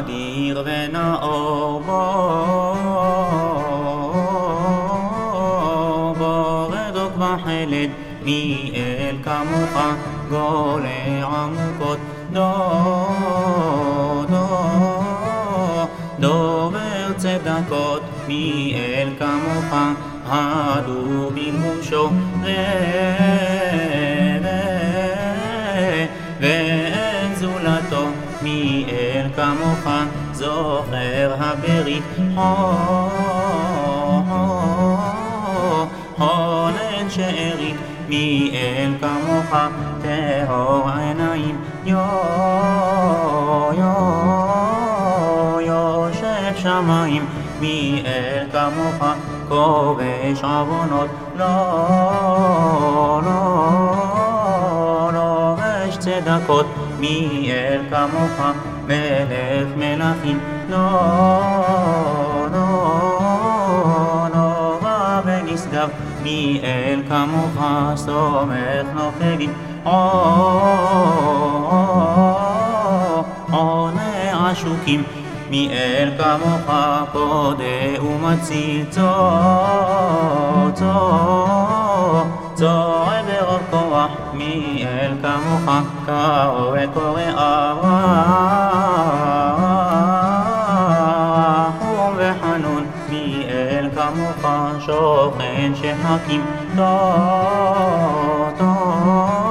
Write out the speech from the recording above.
אדיר ונאור בור רדוק וחלד מי אל כמוך גולה עמוקות דובר צדקות מי אל כמוך הדור בלבושו ואין זולתו מי אל כמוך זוכר הברית חונן שארית מי אל כמוך טהור עיניים יושב שמיים מי אל כמוך כובש עוונות לובש צדקות מי אל כמוך מלך מלכים נורא ונשגב מי אל כמוך סומך נופלים עונה עשוקים מי אל כמוך פודה ומציל צועה ברוב כוח מי אל כמוך קורא רחום וחנון מי אל כמוך שוכן שחכים